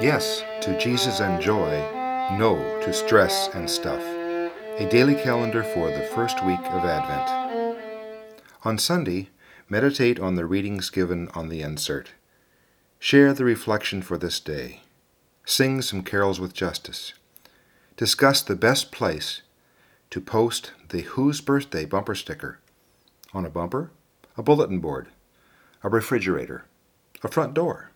Yes to Jesus and joy, no to stress and stuff. A daily calendar for the first week of Advent. On Sunday, meditate on the readings given on the insert. Share the reflection for this day. Sing some carols with justice. Discuss the best place to post the Whose Birthday bumper sticker. On a bumper, a bulletin board, a refrigerator, a front door.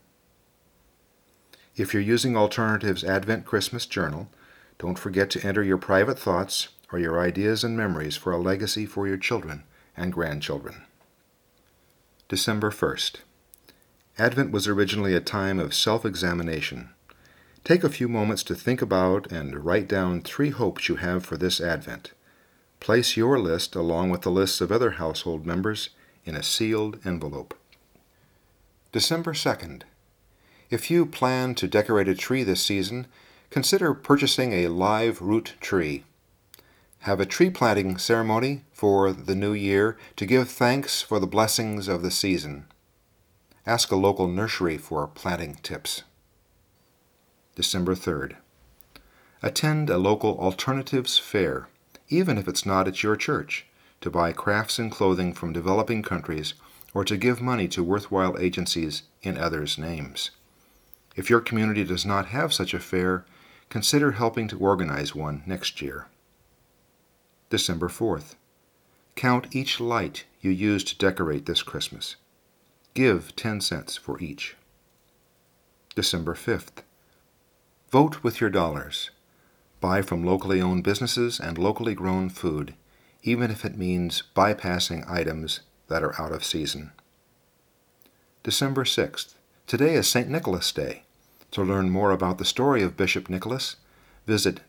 If you're using Alternative's Advent Christmas Journal, don't forget to enter your private thoughts or your ideas and memories for a legacy for your children and grandchildren. December 1st. Advent was originally a time of self-examination. Take a few moments to think about and write down 3 hopes you have for this Advent. Place your list along with the lists of other household members in a sealed envelope. December 2nd. If you plan to decorate a tree this season, consider purchasing a live root tree. Have a tree planting ceremony for the new year to give thanks for the blessings of the season. Ask a local nursery for planting tips. December 3rd. Attend a local Alternatives fair, even if it's not at your church, to buy crafts and clothing from developing countries or to give money to worthwhile agencies in others' names. If your community does not have such a fair, consider helping to organize one next year. December 4th. Count each light you use to decorate this Christmas. Give 10 cents for each. December 5th. Vote with your dollars. Buy from locally owned businesses and locally grown food, even if it means bypassing items that are out of season. December 6th. Today is St. Nicholas Day. To learn more about the story of Bishop Nicholas, visit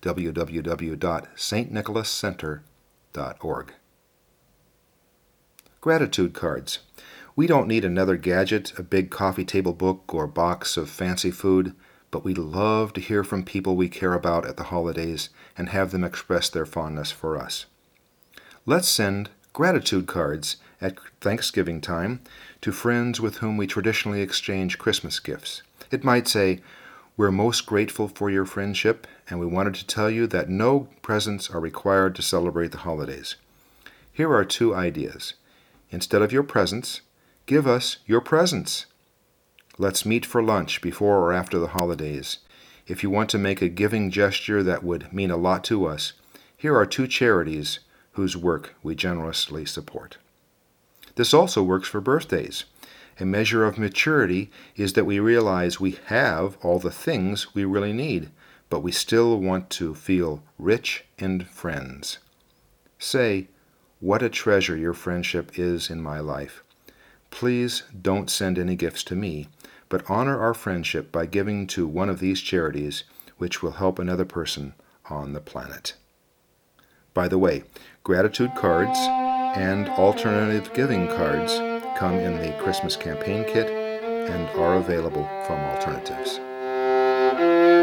www.stnicholascenter.org. Gratitude cards. We don't need another gadget, a big coffee table book, or box of fancy food, but we love to hear from people we care about at the holidays and have them express their fondness for us. Let's send gratitude cards at Thanksgiving time to friends with whom we traditionally exchange Christmas gifts. It might say, "We're most grateful for your friendship, and we wanted to tell you that no presents are required to celebrate the holidays. Here are 2 ideas. Instead of your presents, give us your presents. Let's meet for lunch before or after the holidays. If you want to make a giving gesture that would mean a lot to us, here are 2 charities whose work we generously support." This also works for birthdays. A measure of maturity is that we realize we have all the things we really need, but we still want to feel rich and friends. Say, "What a treasure your friendship is in my life. Please don't send any gifts to me, but honor our friendship by giving to one of these charities, which will help another person on the planet." By the way, gratitude cards and alternative giving cards come in the Christmas campaign kit and are available from Alternatives.